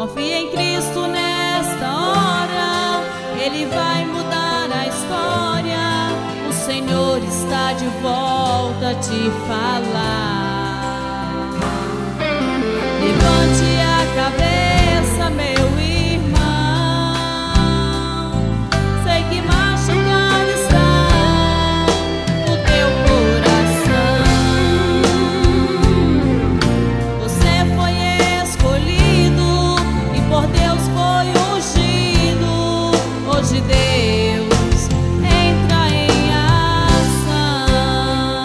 Confia em Cristo nesta hora, Ele vai mudar a história. O Senhor está de volta a te falar. Levante a cabeça, meu irmão. Sei que machucado está o teu coração. Você foi escolhido e por Deus foi ungido. Hoje Deus entra em ação.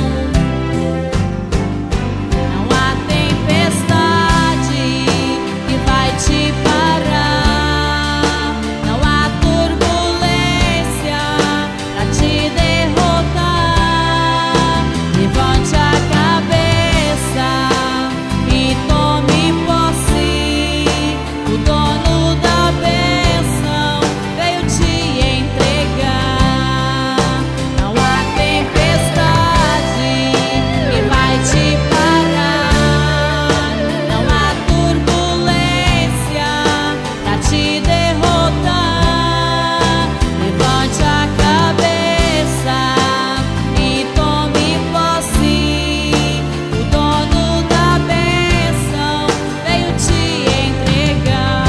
Não há tempestade que vai te parar. Não há turbulência pra te derrotar. Levante a cabeça e tome posse. O dono da bênção veio te entregar. Não há tempestade que vai te parar. Não há turbulência pra te derrotar. Levante a cabeça e tome posse. O dono da bênção veio te entregar.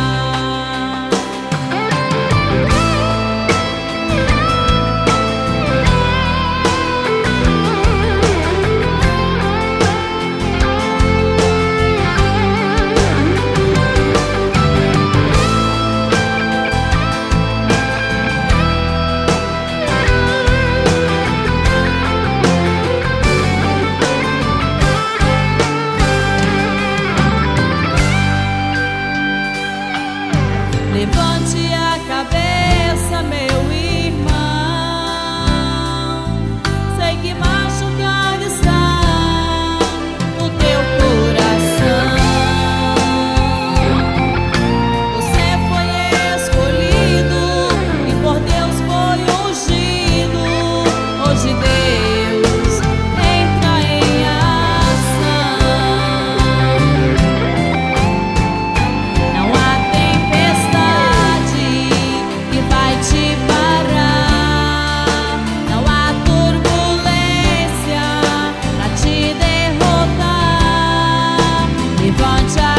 Levante a cabeça, meu irmão. Sei que machucado está o teu coração. Você foi escolhido e por Deus foi ungido. Hoje Deus entra em ação. Não há tempestade que vai te parar. Não há turbulência pra te derrotar. Levante a